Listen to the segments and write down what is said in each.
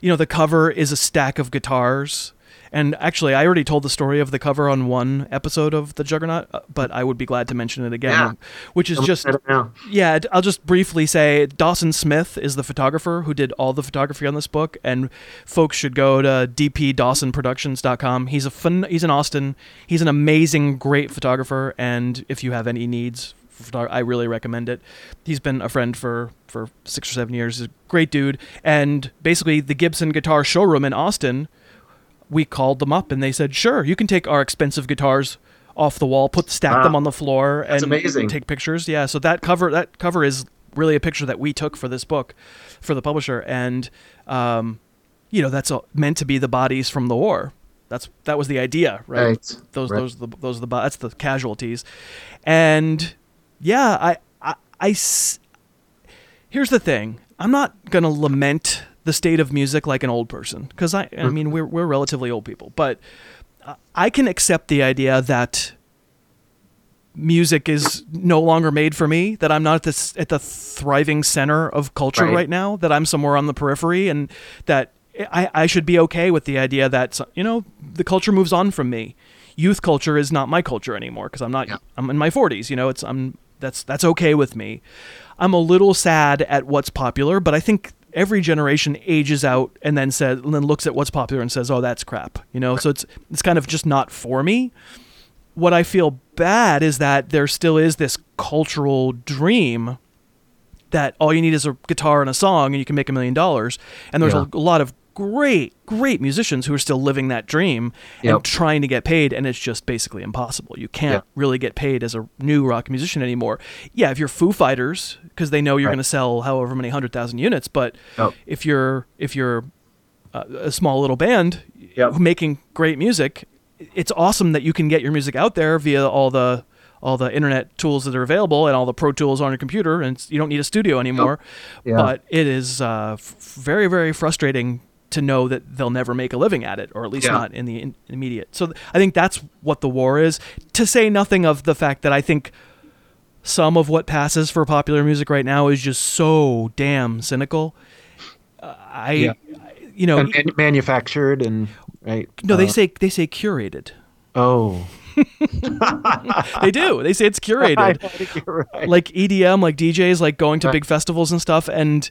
the cover is a stack of guitars. And actually, I already told the story of the cover on one episode of The Juggernaut, but I would be glad to mention it again, Yeah. which is just, yeah, I'll just briefly say Dawson Smith is the photographer who did all the photography on this book, and folks should go to dpdawsonproductions.com. He's he's in Austin. He's an amazing, great photographer, and if you have any needs for photography, I really recommend it. He's been a friend for 6 or 7 years. He's a great dude, and basically the Gibson Guitar showroom in Austin, we called them up and they said, sure, you can take our expensive guitars off the wall, stack them on the floor, and take pictures. Yeah, so that cover is really a picture that we took for this book for the publisher, and that's meant to be the bodies from the war. That was the idea, right? Those that's the casualties. And yeah, here's the thing. I'm not going to lament the state of music like an old person, because I mean we're relatively old people, but I can accept the idea that music is no longer made for me, that I'm not at the thriving center of culture right now, that I'm somewhere on the periphery, and that I should be okay with the idea that the culture moves on from me. Youth culture is not my culture anymore, because I'm in my 40s. That's okay with me. I'm a little sad at what's popular, but I think every generation ages out and then looks at what's popular and says, "Oh, that's crap." So it's kind of just not for me. What I feel bad is that there still is this cultural dream that all you need is a guitar and a song and you can make $1 million. And there's a lot of great musicians who are still living that dream and trying to get paid, and it's just basically impossible. You can't really get paid as a new rock musician anymore. Yeah, if you're Foo Fighters, because they know you're going to sell however many 100,000 units, but if you're a small little band making great music, it's awesome that you can get your music out there via all the internet tools that are available and all the Pro Tools on your computer, and you don't need a studio anymore. But it is very, very frustrating to know that they'll never make a living at it, or at least not in the immediate. So I think that's what the war is, to say nothing of the fact that I think some of what passes for popular music right now is just so damn cynical. And manufactured and right. No, they say curated. Oh. They do. They say it's curated. You're right. Like EDM, like DJs, like going to big festivals and stuff. And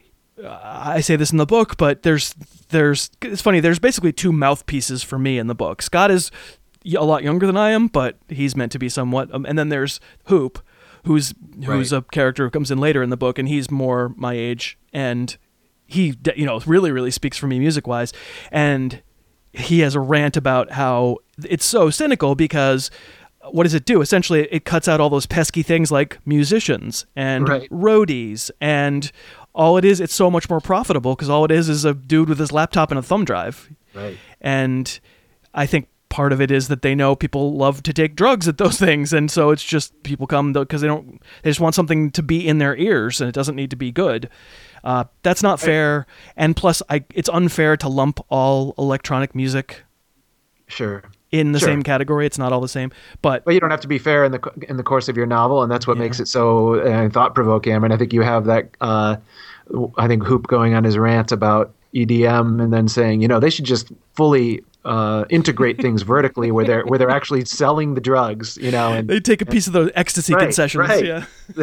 I say this in the book, but there's it's funny. There's basically two mouthpieces for me in the book. Scott is a lot younger than I am, but he's meant to be somewhat. And then there's Hoop, who's a character who comes in later in the book, and he's more my age, and he really, really speaks for me music wise. And he has a rant about how it's so cynical because what does it do? Essentially, it cuts out all those pesky things like musicians and roadies, and all it is, it's so much more profitable because all it is a dude with his laptop and a thumb drive. Right. And I think part of it is that they know people love to take drugs at those things, and so it's just people come because they just want something to be in their ears, and it doesn't need to be good. That's not fair, and plus, it's unfair to lump all electronic music in the same category. It's not all the same, but you don't have to be fair in the course of your novel, and that's what makes it so thought provoking. I mean, I think you have that. I think Hoop going on his rant about EDM and then saying, they should just fully integrate things vertically where they're actually selling the drugs, and they take a piece of the ecstasy concessions. Right. Yeah.